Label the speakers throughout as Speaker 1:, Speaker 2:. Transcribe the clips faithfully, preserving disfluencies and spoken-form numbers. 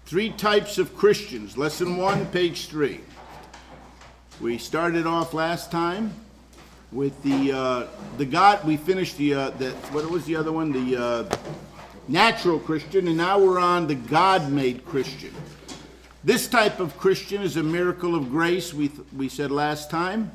Speaker 1: Three types of Christians. Lesson one, page three. We started off last time with the uh, the God. We finished the uh, the what was the other one? The uh, natural Christian, and now we're on the God-made Christian. This type of Christian is a miracle of grace. We th- we said last time,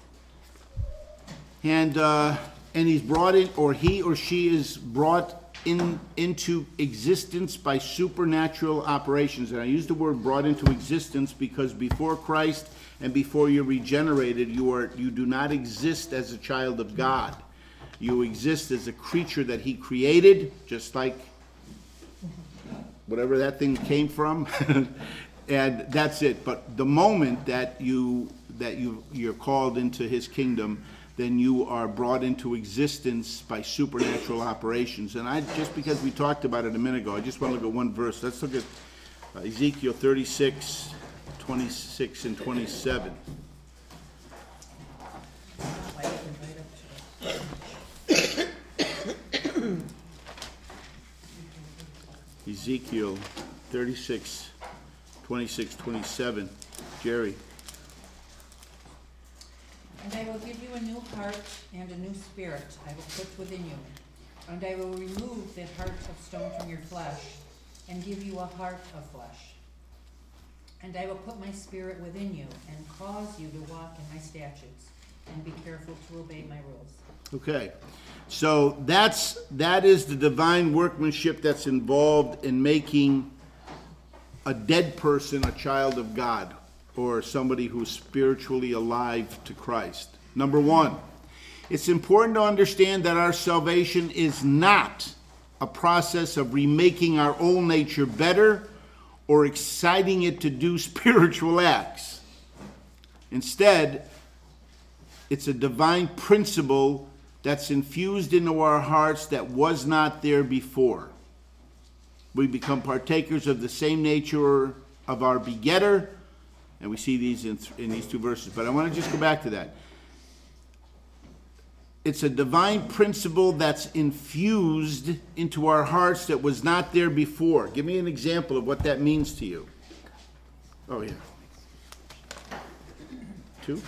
Speaker 1: and uh, and he's brought in, or he or she is brought in into existence by supernatural operations. And I use the word brought into existence because before Christ and before you're regenerated, you are you do not exist as a child of God. You exist as a creature that he created, just like whatever that thing came from. And that's it. But the moment that you that you you're called into his kingdom, then you are brought into existence by supernatural operations. And I just because we talked about it a minute ago, I just want to look at one verse. Let's look at uh, Ezekiel thirty-six, twenty-six and twenty-seven. Ezekiel thirty-six, twenty-six, twenty-seven. Jerry.
Speaker 2: And I will give you a new heart and a new spirit I will put within you. And I will remove the heart of stone from your flesh and give you a heart of flesh. And I will put my spirit within you and cause you to walk in my statutes and be careful to obey my rules.
Speaker 1: Okay. So that's that is the divine workmanship that's involved in making a dead person a child of God, or somebody who's spiritually alive to Christ. Number one, it's important to understand that our salvation is not a process of remaking our old nature better or exciting it to do spiritual acts. Instead, it's a divine principle that's infused into our hearts that was not there before. We become partakers of the same nature of our begetter, and we see these in, in these two verses. But I want to just go back to that. It's a divine principle that's infused into our hearts that was not there before. Give me an example of what that means to you. Oh, yeah. Two?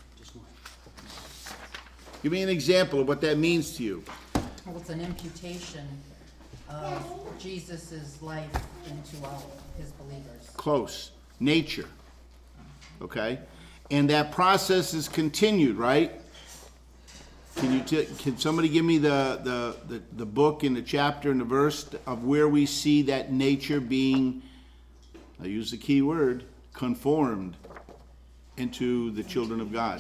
Speaker 1: Give me an example of what that means to you.
Speaker 2: Well, it's an imputation of Jesus' life into all his believers.
Speaker 1: Close. Nature. Okay? And that process is continued, right? Can you t- can somebody give me the, the, the, the book and the chapter and the verse of where we see that nature being, I use the key word, conformed into the children of God?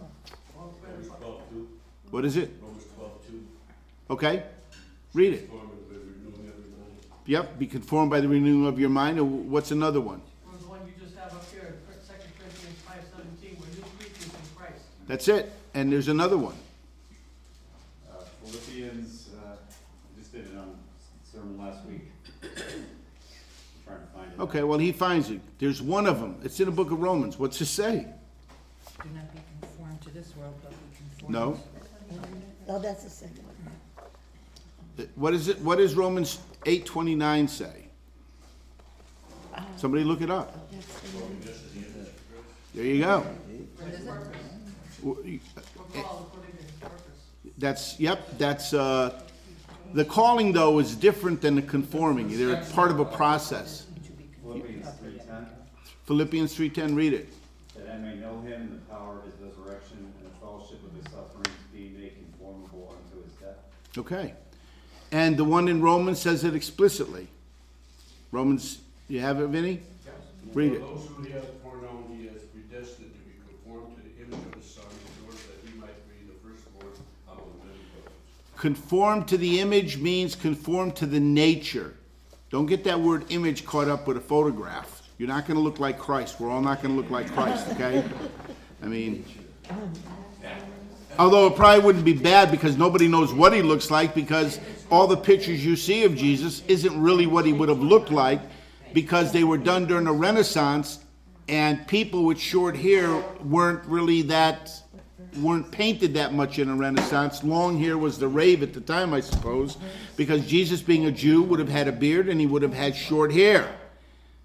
Speaker 1: What is it?
Speaker 3: Romans twelve two.
Speaker 1: Okay. Read it. Yep, be conformed by the renewing of your mind. And what's another one?
Speaker 4: Or the one you just have up here, Second Corinthians five seventeen, we're new creatures in Christ.
Speaker 1: That's it. And there's another one.
Speaker 5: Uh, Philippians, uh, I just did it on sermon last week. I'm trying to find it.
Speaker 1: Okay, well, he finds it. There's one of them. It's in the book of Romans. What's it say?
Speaker 2: Do not be conformed to this world, but be conformed.
Speaker 1: No.
Speaker 6: Oh, that's the second one.
Speaker 1: What is it? What does Romans eight twenty-nine say? Somebody look it up.
Speaker 6: That's the one.
Speaker 1: There you go.
Speaker 2: What is it?
Speaker 1: W-
Speaker 4: We're called according to his purpose.
Speaker 1: That's, yep, that's, uh, the calling, though, is different than the conforming. They're part of a process.
Speaker 5: Philippians three ten,
Speaker 1: Philippians three ten, read it.
Speaker 5: that I may know him and the power of his resurrection and the fellowship of his sufferings, being made conformable unto his death.
Speaker 1: Okay. And the one in Romans says it explicitly. Romans, you have it, Vinny? Read it.
Speaker 3: Those who he has foreknown, he has predestined to be conformed to the image of his Son, in order that he might be the firstborn among many brothers.
Speaker 1: Conform to the image means conform to the nature. Don't get that word image caught up with a photograph. You're not going to look like Christ. We're all not going to look like Christ, okay? I mean, although it probably wouldn't be bad because nobody knows what he looks like, because all the pictures you see of Jesus isn't really what he would have looked like, because they were done during the Renaissance, and people with short hair weren't really that, weren't painted that much in the Renaissance. Long hair was the rave at the time, I suppose, because Jesus, being a Jew, would have had a beard and he would have had short hair.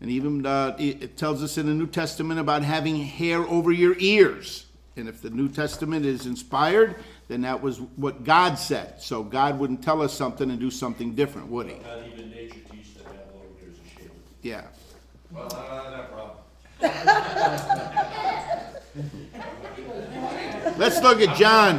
Speaker 1: And even uh, it it tells us in the New Testament about having hair over your ears. And if the New Testament is inspired, then that was what God said. So God wouldn't tell us something and do something different, would he?
Speaker 3: Not even nature teaches that have long hairs a shame.
Speaker 1: Yeah.
Speaker 5: Well, I don't have that problem.
Speaker 1: Let's look at John.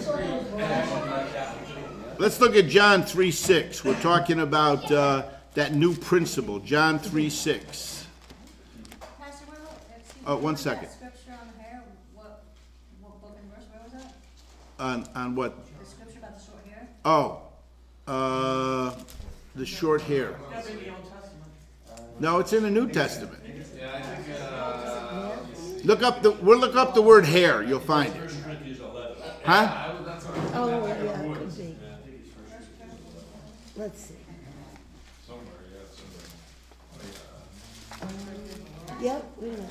Speaker 1: Let's look at John three six. We're talking about uh, that new principle. John three six.
Speaker 7: Pastor, where, excuse me,
Speaker 1: Oh, one
Speaker 7: where was that
Speaker 1: second.
Speaker 7: Scripture on the hair, what, what book and verse, where was that?
Speaker 1: On, on what?
Speaker 7: The scripture about the short hair?
Speaker 1: Oh, uh, the short hair.
Speaker 4: That's in the Old Testament.
Speaker 1: No, it's in the New Testament.
Speaker 5: Yeah, I think, uh,
Speaker 1: Look up the, we'll look up the word hair. You'll find it.
Speaker 3: First Corinthians eleven.
Speaker 1: Huh?
Speaker 6: Oh, yeah, could be. Let's see.
Speaker 5: somewhere, yeah, somewhere.
Speaker 6: Yep, wait a minute.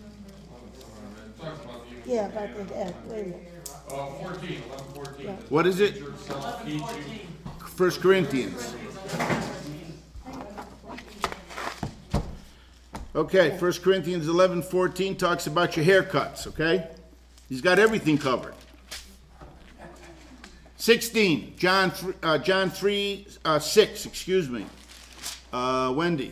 Speaker 6: Yeah, about the head, wait a minute.
Speaker 5: Oh, fourteen, eleven fourteen.
Speaker 1: What is it?
Speaker 4: Fourteen.
Speaker 1: First Corinthians. Okay, First Corinthians eleven fourteen talks about your haircuts, okay? He's got everything covered. sixteen, John, th- uh, John three, uh, six, excuse me. Uh, Wendy.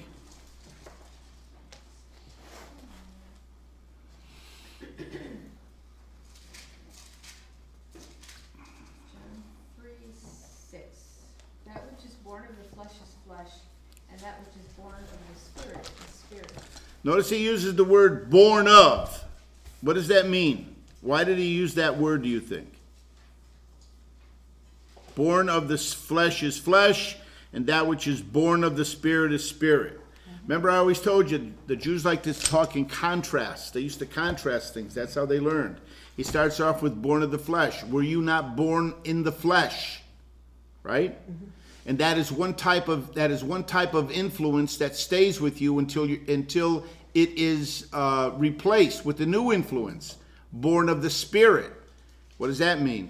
Speaker 7: Three, six. That which is born of the flesh is flesh, and that which is born of the spirit is spirit.
Speaker 1: Notice he uses the word born of. What does that mean? Why did he use that word, do you think? Born of the s- flesh is flesh, and that which is born of the spirit is spirit. Remember, I always told you, the Jews like to talk in contrasts. They used to contrast things. That's how they learned. He starts off with born of the flesh. Were you not born in the flesh? Right? And that is one type of that is one type of influence that stays with you until you until it is uh, replaced with a new influence, born of the Spirit. What does that mean?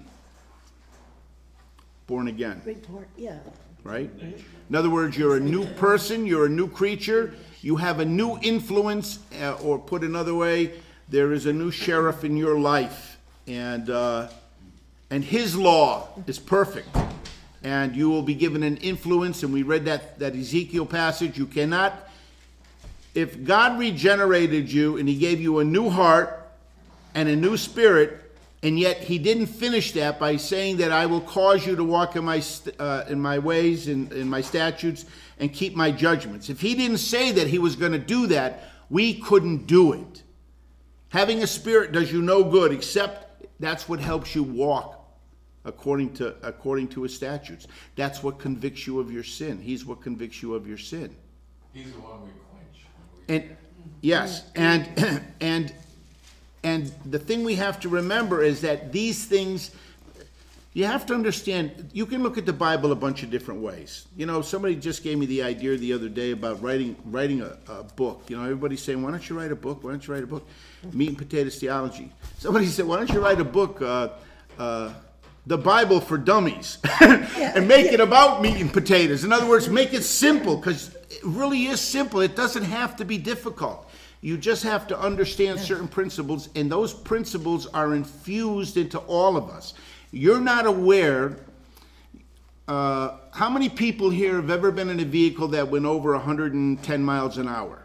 Speaker 1: Born again,
Speaker 6: Report, yeah.
Speaker 1: right? In other words, you're a new person, you're a new creature, you have a new influence, uh, or put another way, there is a new sheriff in your life, and uh, and his law is perfect. And you will be given an influence, and we read that, that Ezekiel passage. You cannot, if God regenerated you and he gave you a new heart and a new spirit, and yet he didn't finish that by saying that I will cause you to walk in my st- uh, in my ways, in, in my statutes, and keep my judgments. If he didn't say that he was going to do that, we couldn't do it. Having a spirit does you no good, except that's what helps you walk according to according to his statutes. That's what convicts you of your sin. He's what convicts you of your sin.
Speaker 5: He's the one we quench.
Speaker 1: And yes, and and and the thing we have to remember is that these things, you have to understand, you can look at the Bible a bunch of different ways. You know, somebody just gave me the idea the other day about writing writing a, a book. You know, everybody's saying, why don't you write a book? Why don't you write a book? Meat and Potatoes Theology. Somebody said, why don't you write a book, uh, uh, The Bible for Dummies, and make it about meat and potatoes. In other words, make it simple, because it really is simple. It doesn't have to be difficult. You just have to understand certain principles, and those principles are infused into all of us. You're not aware, uh, how many people here have ever been in a vehicle that went over one hundred ten miles an hour?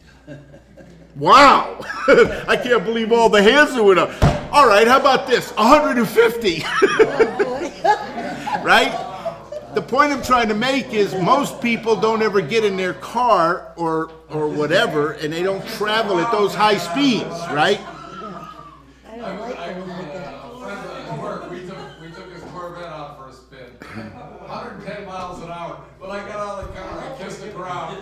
Speaker 1: Wow! I can't believe all the hands that went up. All right, how about this? one hundred fifty. Right? The point I'm trying to make is most people don't ever get in their car or or whatever, and they don't travel at those high speeds, right?
Speaker 6: I don't like going like that.
Speaker 5: At work, we took, we took his Corvette out for a spin. one hundred ten miles an hour. When I got out of the car, I kissed the ground.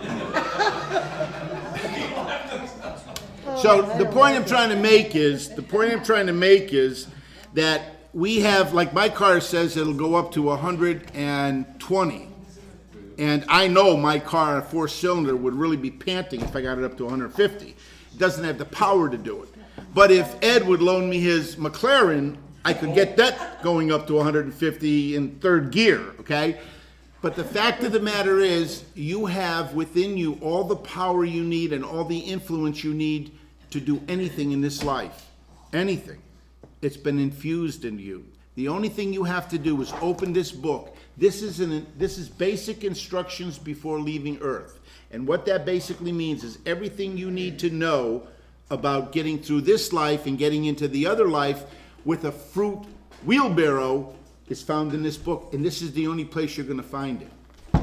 Speaker 1: So the point I'm trying to make is, the point I'm trying to make is that we have, like my car says it'll go up to one hundred twenty. And I know my car, a four-cylinder, would really be panting if I got it up to one hundred fifty. It doesn't have the power to do it. But if Ed would loan me his McLaren, I could get that going up to one hundred fifty in third gear, okay? But the fact of the matter is, you have within you all the power you need and all the influence you need to do anything in this life. Anything. It's been infused into you. The only thing you have to do is open this book. This is an this is basic instructions before leaving Earth. And what that basically means is everything you need to know about getting through this life and getting into the other life with a fruit wheelbarrow is found in this book. And this is the only place you're going to find it.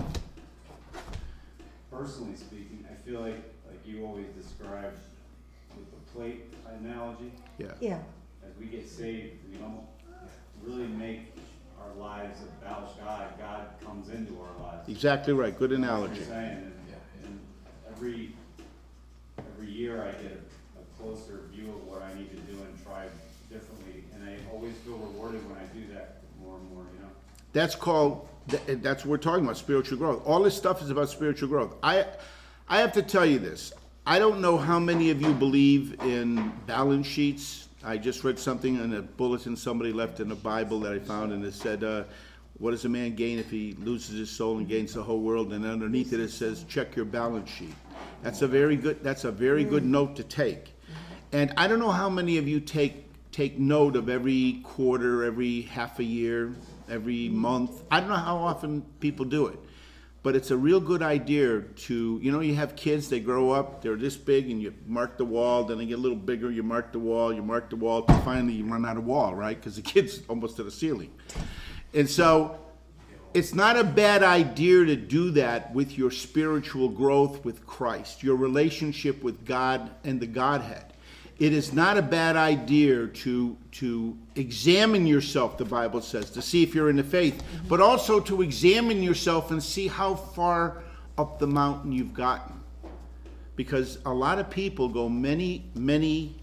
Speaker 5: Personally speaking, I feel like, like you always described with the plate analogy,
Speaker 1: Yeah.
Speaker 6: Yeah,
Speaker 5: as we get saved, we don't really make our lives about God. God comes into our lives.
Speaker 1: Exactly right. Good
Speaker 5: That's what
Speaker 1: analogy.
Speaker 5: you're saying, and, and every, every year I get a, a closer view of what I need to do and try differently, and I always feel rewarded when I do that more and more, you know?
Speaker 1: That's called, th- that's what we're talking about, spiritual growth. All this stuff is about spiritual growth. I, I have to tell you this. I don't know how many of you believe in balance sheets. I just read something in a bulletin somebody left in a Bible that I found, and it said, uh, what does a man gain if he loses his soul and gains the whole world? And underneath it, it says, check your balance sheet. That's a very good, that's a very good note to take. And I don't know how many of you take, take note of every quarter, every half a year, every month. I don't know how often people do it. But it's a real good idea to, you know, you have kids, they grow up, they're this big, and you mark the wall, then they get a little bigger, you mark the wall, you mark the wall, till finally you run out of wall, right? Because the kid's almost to the ceiling. And so it's not a bad idea to do that with your spiritual growth with Christ, your relationship with God and the Godhead. It is not a bad idea to, to examine yourself, the Bible says, to see if you're in the faith, but also to examine yourself and see how far up the mountain you've gotten. Because a lot of people go many, many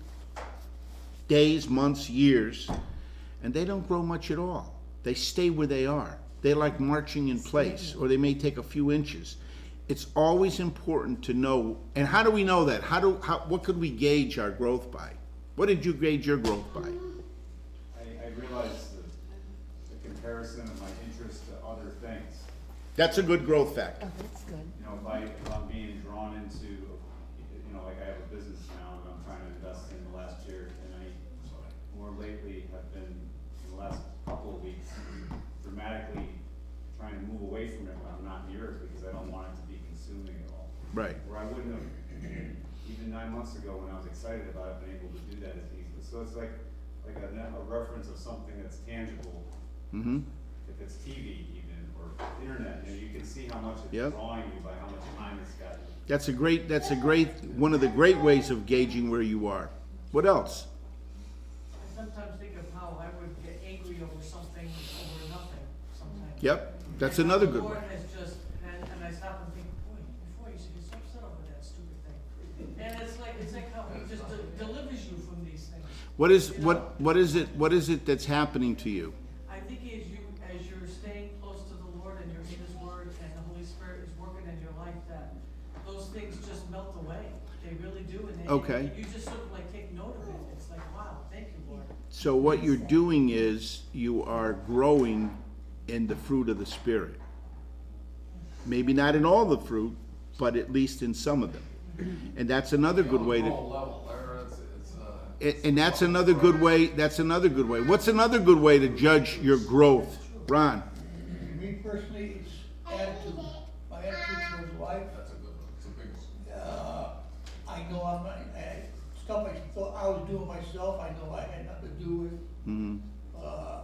Speaker 1: days, months, years, and they don't grow much at all. They stay where they are. They're like marching in place, or they may take a few inches. It's always important to know. And how do we know that? How do how, what could we gauge our growth by? What did you gauge your growth by?
Speaker 5: I, I realize the, the comparison of my interest to other things.
Speaker 1: That's a good growth factor.
Speaker 6: oh, that's good.
Speaker 5: You know, if I, if I'm being drawn into, you know, like I have a business now and I'm trying to invest in the last year, and I more lately have been, in the last couple of weeks, dramatically trying to move away from it when I'm not near it because I don't want it to be consuming it all.
Speaker 1: Right.
Speaker 5: Where I wouldn't have, even nine months ago when I was excited about it, been able to do that as easily. So it's like, like a, a reference of something that's tangible.
Speaker 1: Mm-hmm.
Speaker 5: If it's T V even, or internet, you know, you can see how much it's
Speaker 1: Yep.
Speaker 5: drawing you by how much time it's got.
Speaker 1: That's a great. That's a great. One of the great ways of gauging where you are. What else?
Speaker 4: I sometimes think of how I would get angry over something, over nothing, sometimes.
Speaker 1: Yep. That's
Speaker 4: And
Speaker 1: another
Speaker 4: the
Speaker 1: good
Speaker 4: Lord
Speaker 1: one.
Speaker 4: has just, and, and I stop and think, boy, before you should get so upset over that stupid thing. And it's like, it's like how he just de- delivers you from these things.
Speaker 1: What is
Speaker 4: You know?
Speaker 1: what what is it? What is it that's happening to you?
Speaker 4: I think as you, as you're staying close to the Lord and you're in His Word and the Holy Spirit is working in your life, that those things just melt away. They really do, and they,
Speaker 1: Okay.
Speaker 4: you just sort of like take note of it. It's like, wow, thank you, Lord.
Speaker 1: So what you're doing is you are growing in the fruit of the Spirit. Maybe not in all the fruit, but at least in some of them. And that's another good way to.
Speaker 8: level there, it's, it's, uh.
Speaker 1: And and that's another good way, that's another good way. What's another good way to judge your growth? Ron?
Speaker 9: Me personally, it's attitude, my attitude towards life.
Speaker 8: That's a good one, it's a big one.
Speaker 9: Uh, I know I'm not, I, stuff I thought I was doing myself, I know I had nothing to do with.
Speaker 1: Mm-hmm.
Speaker 9: Uh,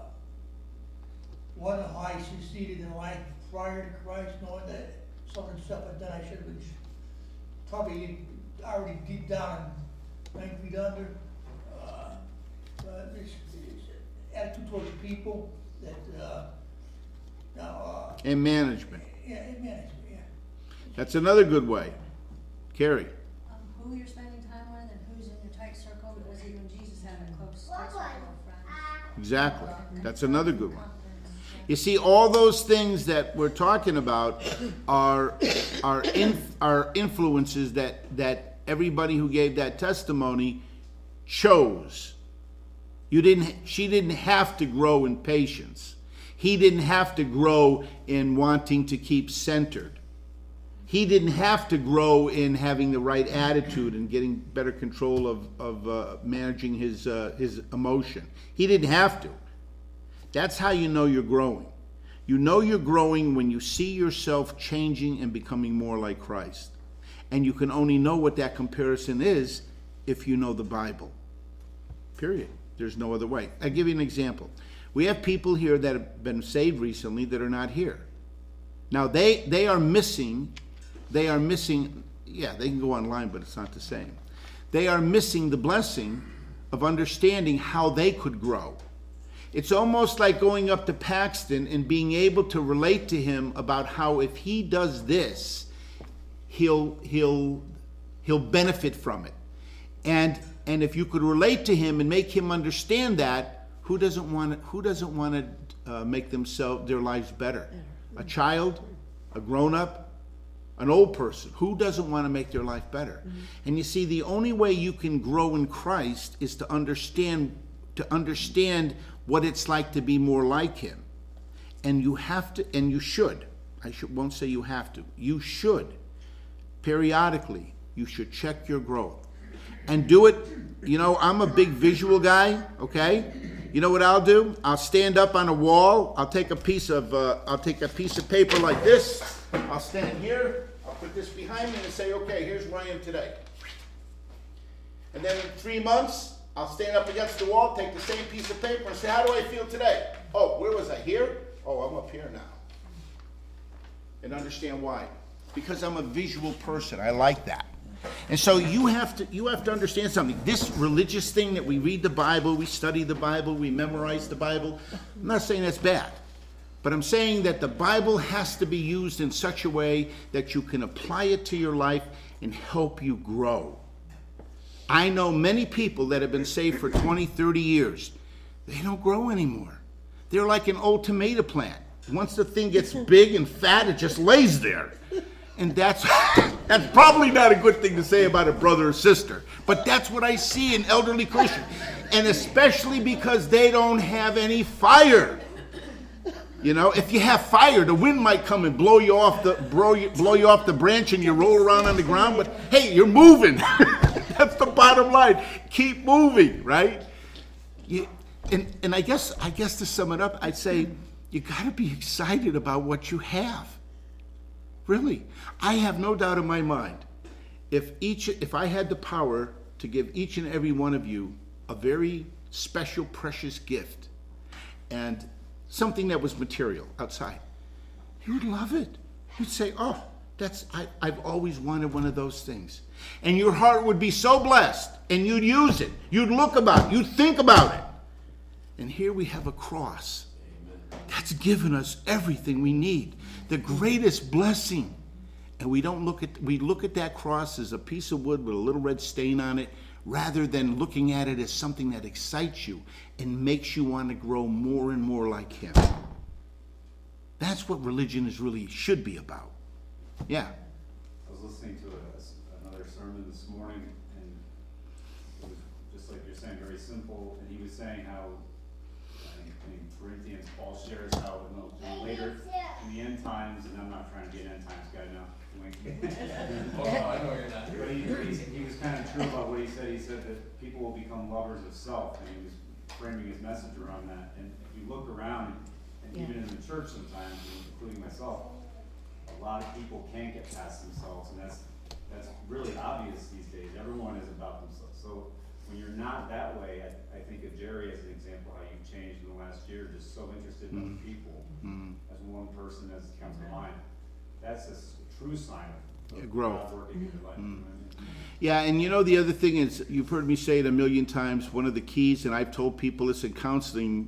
Speaker 9: wonder how I succeeded in life prior to Christ, knowing that some of the stuff I've done, I should have been probably already deep down, nine feet under. Uh, but it's, it's attitude towards people that, uh, now, uh,
Speaker 1: And management.
Speaker 9: yeah, it management, yeah.
Speaker 1: That's another good way. Carrie?
Speaker 10: Um, who you're spending time with and who's in your tight circle, because even Jesus had a close tight circle of friends.
Speaker 1: Exactly. That's another good one. You see, all those things that we're talking about are are in, are influences that that everybody who gave that testimony chose. You didn't. She didn't have to grow in patience. He He didn't have to grow in wanting to keep centered. He didn't have to grow in having the right attitude and getting better control of, of uh, managing his, uh, his emotion. He didn't have to. That's how you know you're growing. You know you're growing when you see yourself changing and becoming more like Christ. And you can only know what that comparison is if you know the Bible. Period. There's no other way. I'll give you an example. We have people here that have been saved recently that are not here. Now, they, they are missing, they are missing, yeah, they can go online, but it's not the same. They are missing the blessing of understanding how they could grow. It's almost like going up to Paxton and being able to relate to him about how if he does this, he'll, he'll, he'll benefit from it. And, and if you could relate to him and make him understand that, who doesn't want to, who doesn't want to uh, make themselves, their lives better? A child, a grown-up, an old person. Who doesn't want to make their life better? Mm-hmm. And you see, the only way you can grow in Christ is to understand, to understand what it's like to be more like him. And you have to, and you should, I should, won't say you have to, you should, periodically, you should check your growth. And do it, you know, I'm a big visual guy, okay? You know what I'll do? I'll stand up on a wall, I'll take a piece of, uh, I'll take a piece of paper like this, I'll stand here, I'll put this behind me and say, okay, here's where I am today. And then in three months, I'll stand up against the wall, take the same piece of paper and say, how do I feel today? Oh, where was I? Here? Oh, I'm up here now. And understand why. Because I'm a visual person. I like that. And so you have to you have to understand something. This religious thing that we read the Bible, we study the Bible, we memorize the Bible, I'm not saying that's bad. But I'm saying that the Bible has to be used in such a way that you can apply it to your life and help you grow. I know many people that have been saved for twenty, thirty years. They don't grow anymore. They're like an old tomato plant. Once the thing gets big and fat, it just lays there. And that's, that's probably not a good thing to say about a brother or sister. But that's what I see in elderly Christians. And especially because they don't have any fire. You know, if you have fire, the wind might come and blow you off the, blow you, blow you off the branch and you roll around on the ground. But hey, you're moving. That's the bottom line. Keep moving, right? You, and and I guess I guess to sum it up, I'd say you got to be excited about what you have. Really, I have no doubt in my mind. If each, if I had the power to give each and every one of you a very special, precious gift, and something that was material outside, you would love it. You'd say, "Oh, that's I, I've always wanted one of those things," and your heart would be so blessed, and you'd use it. You'd look about it. You'd think about it. And here we have a cross that's given us everything we need, the greatest blessing. And we don't look at we look at that cross as a piece of wood with a little red stain on it, rather than looking at it as something that excites you and makes you want to grow more and more like him. That's what religion is really should be about. Yeah.
Speaker 5: I was listening to a, another sermon this morning, and it was just like you're saying, very simple. And he was saying how in, in Corinthians, Paul shares how in the, later in the end times, and I'm not trying to be an end times guy now.
Speaker 8: Oh, no, I know you're not.
Speaker 5: But he, he, he was kind of true about what he said. He said that people will become lovers of self, and he was framing his message around that. And if you look around, and
Speaker 6: Yeah.
Speaker 5: even in the church sometimes, including myself, a lot of people can't get past themselves, and that's that's really obvious these days. Everyone is about themselves. So when you're not that way, I, I think of Jerry as an example how you've changed in the last year, just so interested in other people.
Speaker 1: Mm.
Speaker 5: As one person as comes to mind, that's a true sign of,
Speaker 1: Yeah,
Speaker 5: of
Speaker 1: growth.
Speaker 5: God working in your life.
Speaker 1: Mm.
Speaker 5: You know what I mean?
Speaker 1: Yeah, and you know the other thing is, you've heard me say it a million times, one of the keys, and I've told people this in counseling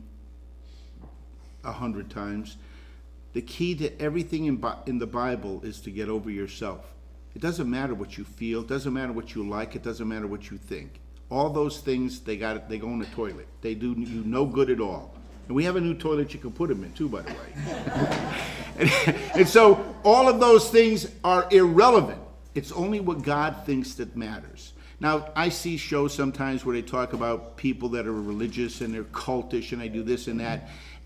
Speaker 1: a hundred times, the key to everything in, Bi- in the Bible is to get over yourself. It doesn't matter what you feel, it doesn't matter what you like, it doesn't matter what you think. All those things, they got they go in the toilet. They do you no good at all. And we have a new toilet you can put them in too, by the way. and, and so all of those things are irrelevant. It's only what God thinks that matters. Now, I see shows sometimes where they talk about people that are religious and they're cultish and they do this and that.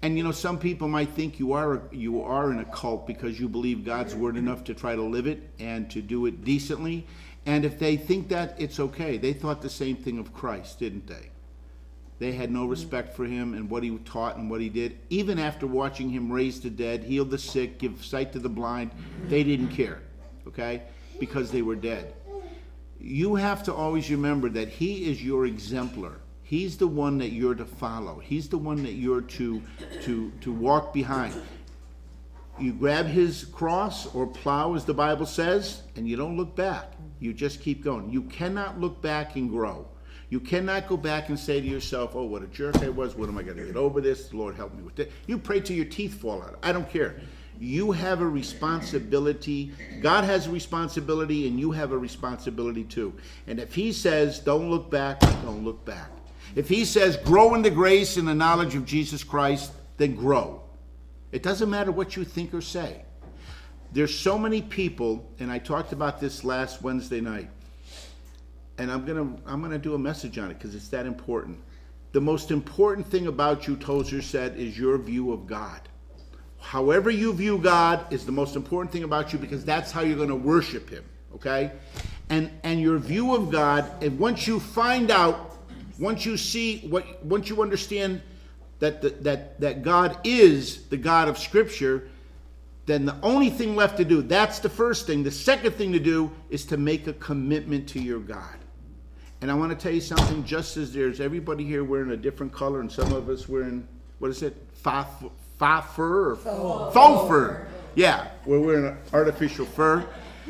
Speaker 1: And you know, some people might think you are you are in a cult because you believe God's word enough to try to live it and to do it decently. And if they think that, it's okay. They thought the same thing of Christ, didn't they? They had no respect for him and what he taught and what he did. Even after watching him raise the dead, heal the sick, give sight to the blind, they didn't care, okay? Because they were dead. You have to always remember that he is your exemplar. He's the one that you're to follow. He's the one that you're to, to, to walk behind. You grab his cross or plow, as the Bible says, and you don't look back. You just keep going. You cannot look back and grow. You cannot go back and say to yourself, oh, what a jerk I was. What am I going to get over this? The Lord help me with it. You pray till your teeth fall out. I don't care. You have a responsibility. God has a responsibility, and you have a responsibility too. And if he says, don't look back, don't look back. If he says, grow in the grace and the knowledge of Jesus Christ, then grow. It doesn't matter what you think or say. There's so many people, and I talked about this last Wednesday night, and I'm gonna I'm gonna do a message on it because it's that important. The most important thing about you, Tozer said, is your view of God. However you view God is the most important thing about you, because that's how you're going to worship him, okay? And and your view of God, and once you find out, once you see, what, once you understand that the, that that God is the God of Scripture, then the only thing left to do, that's the first thing. The second thing to do is to make a commitment to your God. And I want to tell you something, just as there's everybody here wearing a different color, and some of us wearing, what is it, fa, fa fur or faux, faux fur. Yeah, we're wearing an artificial fur.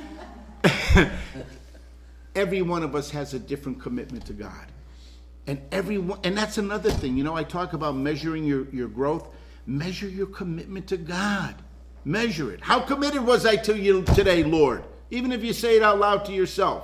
Speaker 1: Every one of us has a different commitment to God. And everyone, and that's another thing. You know, I talk about measuring your, your growth. Measure your commitment to God. Measure it. How committed was I to you today, Lord? Even if you say it out loud to yourself.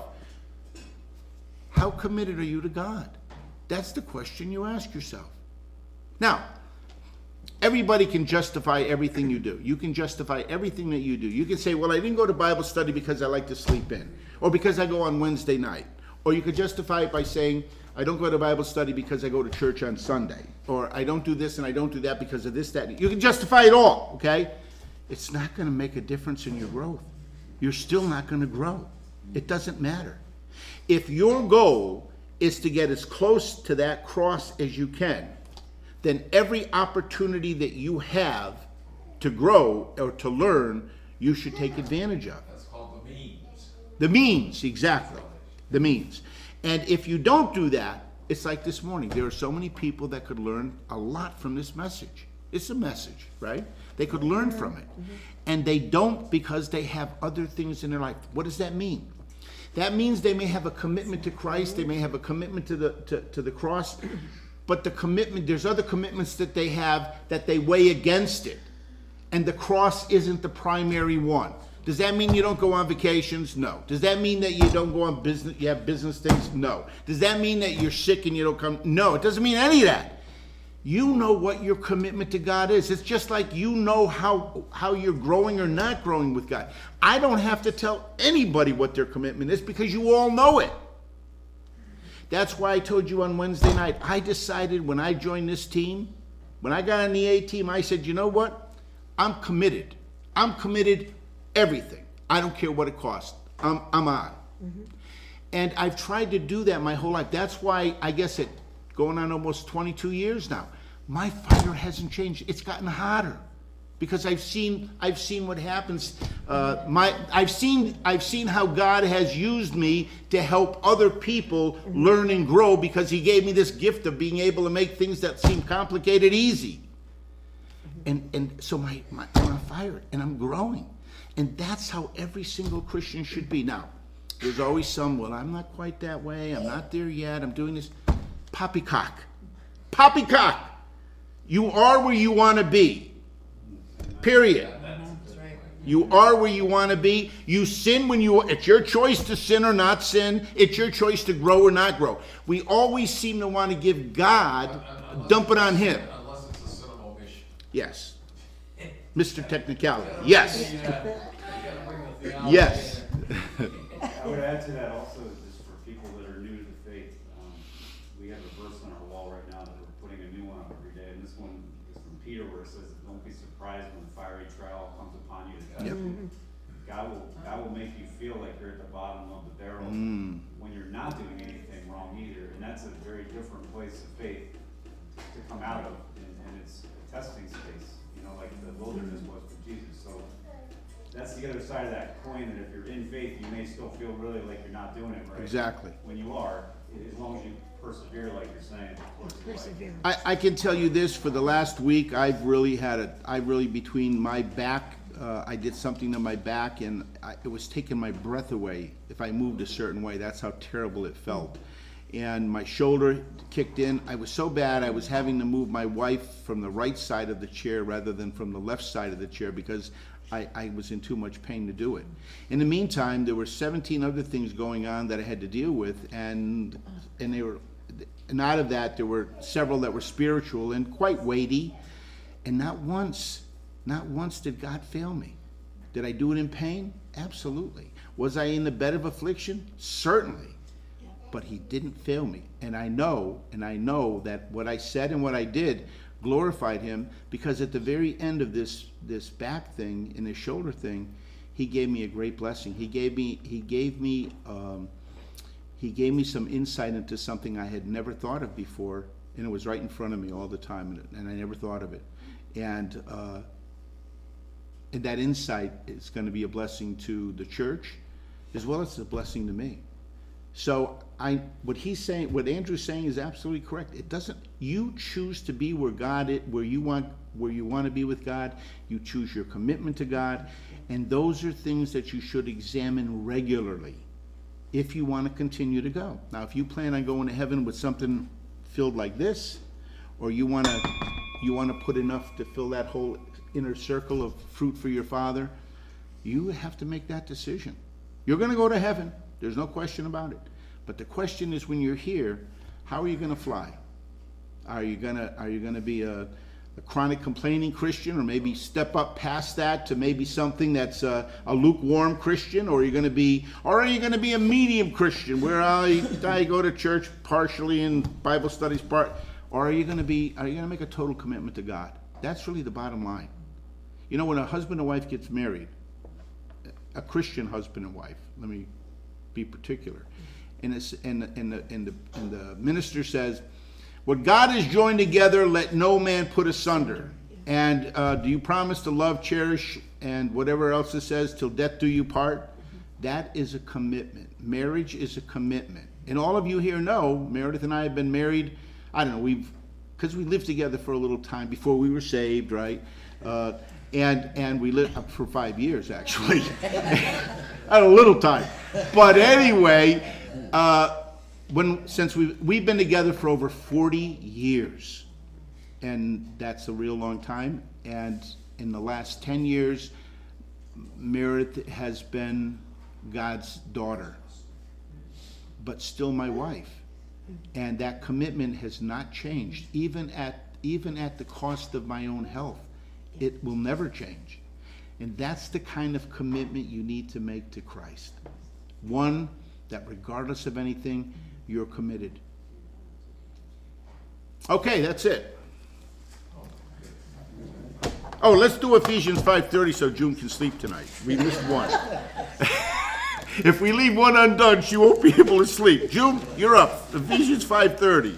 Speaker 1: How committed are you to God? That's the question you ask yourself. Now, everybody can justify everything you do. You can justify everything that you do. You can say, well, I didn't go to Bible study because I like to sleep in, or because I go on Wednesday night. Or you could justify it by saying, I don't go to Bible study because I go to church on Sunday. Or I don't do this and I don't do that because of this, that. And you can justify it all, okay? It's not going to make a difference in your growth. You're still not going to grow. It doesn't matter. If your goal is to get as close to that cross as you can, then every opportunity that you have to grow or to learn, you should take advantage of.
Speaker 8: That's called the means.
Speaker 1: The means, exactly. The means. And if you don't do that, it's like this morning. There are so many people that could learn a lot from this message. It's a message, right? They could learn from it. And they don't, because they have other things in their life. What does that mean? That means they may have a commitment to Christ. They may have a commitment to the to, to the cross. But the commitment, there's other commitments that they have that they weigh against it. And the cross isn't the primary one. Does that mean you don't go on vacations? No. Does that mean that you don't go on business, you have business things? No. Does that mean that you're sick and you don't come? No, it doesn't mean any of that. You know what your commitment to God is. It's just like you know how, how you're growing or not growing with God. I don't have to tell anybody what their commitment is because you all know it. That's why I told you on Wednesday night, I decided when I joined this team, when I got on the A team, I said, you know what? I'm committed. I'm committed everything. I don't care what it costs. I'm, I'm on. Mm-hmm. And I've tried to do that my whole life. That's why I guess it going on almost twenty-two years now. My fire hasn't changed. It's gotten hotter because I've seen I've seen what happens. Uh, my I've seen I've seen how God has used me to help other people learn and grow because He gave me this gift of being able to make things that seem complicated easy. And and so my, my I'm on fire and I'm growing, and that's how every single Christian should be. Now, there's always some. Well, I'm not quite that way. I'm not there yet. I'm doing this. Poppycock, poppycock. You are where you want to be. Period. You are where you want to be. You sin when you, it's your choice to sin or not sin. It's your choice to grow or not grow. We always seem to want to give God,
Speaker 8: Unless
Speaker 1: dump it on Him.
Speaker 8: Unless it's a sin of omission.
Speaker 1: Yes. Mister Technicality. Yes.
Speaker 8: You gotta- you gotta bring the theology
Speaker 1: Yes.
Speaker 8: in.
Speaker 5: I would add to that also, just for people that are new to the faith, um, we have a verse on our wall right now that we're putting a new one up every day, and this one is from Peter where it says, don't be surprised when the fiery trial comes upon you to test
Speaker 1: Yep.
Speaker 5: you. God will, God will make you feel like you're at the bottom of the barrel
Speaker 1: Mm.
Speaker 5: when you're not doing anything wrong either. And that's a very different place of faith to come out of, and, and it's a testing space, you know, like the wilderness was for Jesus. So that's the other side of that coin, that if you're in faith, you may still feel really like you're not doing it right.
Speaker 1: Exactly.
Speaker 5: When you are, as long as you persevere, like you're saying. towards the light.
Speaker 6: Perseverance.
Speaker 1: I, I can tell you this, for the last week, I've really had a, I really, between my back, uh, I did something to my back, and I, it was taking my breath away. If I moved a certain way, that's how terrible it felt. And my shoulder kicked in. I was so bad, I was having to move my wife from the right side of the chair rather than from the left side of the chair, because I, I was in too much pain to do it. In the meantime, there were seventeen other things going on that I had to deal with, and and they were, and out of that, there were several that were spiritual and quite weighty, and not once, not once did God fail me. Did I do it in pain? Absolutely. Was I in the bed of affliction? Certainly. But he didn't fail me. And I know, and I know that what I said and what I did glorified him, because at the very end of this this back thing and this shoulder thing, he gave me a great blessing. He gave me he gave me um, he gave me some insight into something I had never thought of before, and it was right in front of me all the time, and, and I never thought of it. And uh, and that insight is going to be a blessing to the church, as well as a blessing to me. So I, what he's saying, what Andrew's saying is absolutely correct. It doesn't, you choose to be where God, is, where you want, where you want to be with God. You choose your commitment to God, and those are things that you should examine regularly if you want to continue to go. Now, if you plan on going to heaven with something filled like this, or you want to, you want to put enough to fill that whole inner circle of fruit for your Father, you have to make that decision. You're going to go to heaven. There's no question about it. But the question is, when you're here, how are you going to fly? Are you going to are you going to be a, a chronic complaining Christian, or maybe step up past that to maybe something that's a, a lukewarm Christian, or are you going to be, or are you going to be a medium Christian where I I go to church partially and Bible studies part, or are you going to be are you going to make a total commitment to God? That's really the bottom line. You know, when a husband and wife gets married, a Christian husband and wife, let me be particular, and, it's, and, the, and, the, and, the, and the minister says, what God has joined together, let no man put asunder. And uh, do you promise to love, cherish, and whatever else it says, till death do you part? That is a commitment. Marriage is a commitment. And all of you here know, Meredith and I have been married, I don't know, we've, because we lived together for a little time before we were saved, right? Uh, and and we lived for five years, actually. At a little time. But anyway, uh, when since we we've been together for over forty years, and that's a real long time. And in the last ten years, Meredith has been God's daughter, but still my wife. And that commitment has not changed, even at even at the cost of my own health. It will never change. And that's the kind of commitment you need to make to Christ. One that regardless of anything, you're committed. Okay, that's it. Oh, let's do Ephesians five thirty so June can sleep tonight. We missed one. If we leave one undone, she won't be able to sleep. June, you're up. Ephesians five thirty.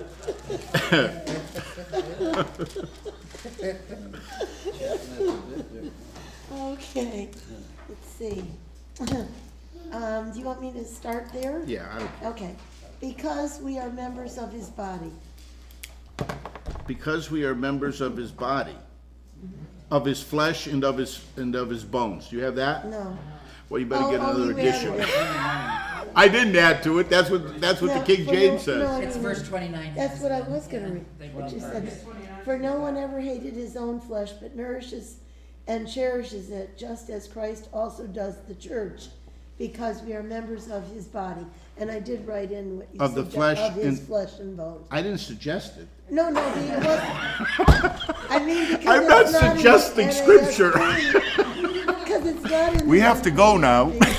Speaker 6: Okay, let's see. Um, do you want me to start there?
Speaker 1: Yeah, I don't care.
Speaker 6: Okay, because we are members of his body.
Speaker 1: Because we are members of his body, of his flesh and of his and of his bones. Do you have that?
Speaker 6: No.
Speaker 1: Well, you better
Speaker 6: Oh,
Speaker 1: get
Speaker 6: oh,
Speaker 1: another
Speaker 6: you added
Speaker 1: edition.
Speaker 6: it.
Speaker 1: I didn't add to it. That's what that's what
Speaker 6: No,
Speaker 1: the King
Speaker 6: for
Speaker 1: James
Speaker 6: no- no,
Speaker 1: says.
Speaker 6: I
Speaker 2: It's
Speaker 6: mean,
Speaker 2: verse twenty-nine.
Speaker 6: That's what I was gonna read,
Speaker 2: They
Speaker 6: what you
Speaker 2: both
Speaker 6: said.
Speaker 2: are.
Speaker 6: For no one ever hated his own flesh, but nourishes and cherishes it, just as Christ also does the church, because we are members of his body. And I did write in what you
Speaker 1: Of the
Speaker 6: said,
Speaker 1: flesh
Speaker 6: of his
Speaker 1: and-
Speaker 6: flesh and bones.
Speaker 1: I didn't suggest it.
Speaker 6: No, no, it wasn't. I mean, because
Speaker 1: I'm not
Speaker 6: it's not in
Speaker 1: suggesting
Speaker 6: N A S B,
Speaker 1: scripture.
Speaker 6: Because it's not in.
Speaker 1: We
Speaker 6: the
Speaker 1: have to go now.
Speaker 6: N A S B.